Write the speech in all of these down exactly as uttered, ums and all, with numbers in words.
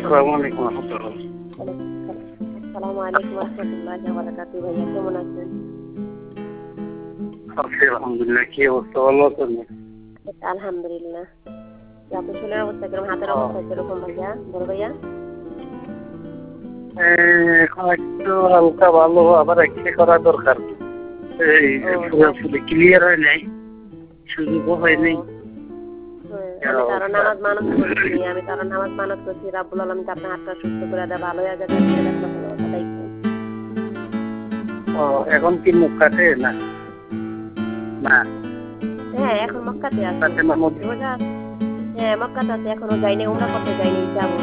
আসসালামু আলাইকুম রহমতুল্লাহ। আসসালামু আলাইকুম রহমতুল্লাহি ওয়া বারাকাতুহু। ভাইয়া কেমন আছেন? আছি আলহামদুলিল্লাহ। কি অবস্থা, ভালো আছেন? আলহামদুলিল্লাহ। আপনার শরীরের অবস্থা কিরকম, হাতের অবস্থা কিরকম ভাইয়া, বড় ভাইয়া? এখন একটু হালকা ভালো, আবার এক্সরে করা দরকার। এই পুরোপুরি ক্লিয়ার হয় নাই, সুযোগও হয় নাই। আমি তার নামাজ মানত করছি, আমি তার নামাজ মানত করছি রাব্বুল আলামিন আপনার হাতটা সুস্থ করে দেয়, ভালো হয়ে যাবে। ও এখন কি মুখ কাটে না? না, হ্যাঁ এখন মক্কাতে আছে। হ্যাঁ মক্কাতে আছে, এখনো যাইনি, উমরা করতে যাইনি, যাবো।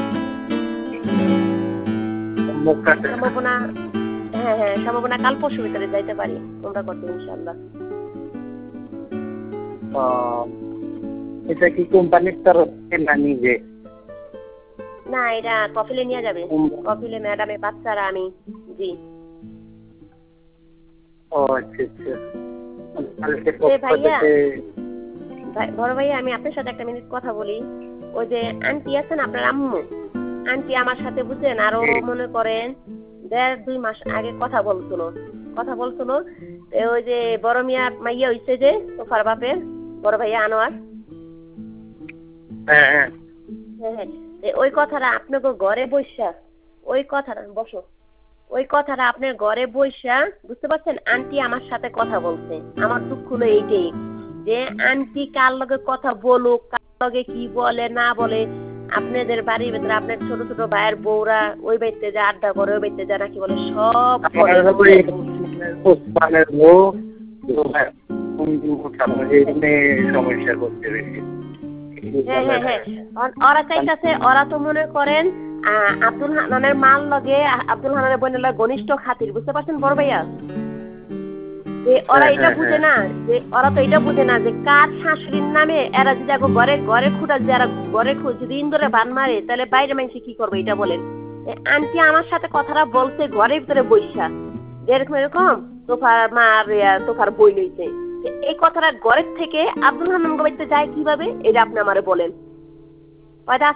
মুখ কাটে সম্ভাবনা, হ্যাঁ হ্যাঁ সম্ভাবনা কাল পরশু ভিতরে যাইতে পারি উমরা করতে ইনশাআল্লাহ। এটা কি কোম্পানির তরফ থেকে না নিজে? না এটা কফিলে নিয়ে যাবে, কফিলে ম্যাডামে বাচ্চারা আমি। জি। ও আচ্ছা আচ্ছা। ভাইয়া, বড় ভাইয়া আমি আপনার সাথে একটা মিনিট কথা বলি। ওই যে আন্টি আছেন আপনার আম্মু, আন্টি আমার সাথে বুঝছেন আরো মনে করেন দেড় দুই মাস আগে কথা বলছিল কথা বলছিল ওই যে বড় মিয়া মাইয়া হইছে যে তোফার বাপের বড় ভাইয়া আনোয়ার। হ্যাঁ হ্যাঁ হ্যাঁ, ওই কথাটা আপনাকে ঘরে বসা, ওই কথাটা বসো, ওই কথাটা আপনার ঘরে বসা বুঝতে পারছেন, আন্টি আমার সাথে কথা বলছে। আমার দুঃখ হলো এইটাই যে আন্টি কার লগে কথা বলুক, কার লগে কি বলে না বলে, আপনাদের বাড়ির ভেতরে আপনার ছোট ছোট ভাইয়ের বউরা ওই বাড়িতে যা আড্ডা করে, ওই বাড়িতে যা নাকি বলে সব সমস্যা করতে বেশি। হ্যাঁ হ্যাঁ হ্যাঁ ওরা চাইতেছে, ওরা তো মনে করেন আহ আব্দুল হান্নানের মাল লগে আব্দুল হান্নানের বোনের লগে ঘনিষ্ঠ খাতির, বুঝতে পারছেন বড় ভাইয়া? যে ওরা এটা বুঝে না, যে ওরা তো এটা বুঝে না যে কার শাশুড়ির নামে এরা যদি আগে ঘরে ঘরে খুঁড়া, যারা ঘরে যদি ইন্দুরে বান মারে তাহলে বাইরে মানুষ কি করবে এটা বলেন। আন্টি আমার সাথে কথাটা বলছে ঘরের ভিতরে বৈশা, এরকম এরকম তোফার মা আর তোফার বই লইছে। এই কথাটা ঘরের থেকে আব্দুল হান্নান বাড়িতে যায় কিভাবে এটা আপনি আমারে বলেন।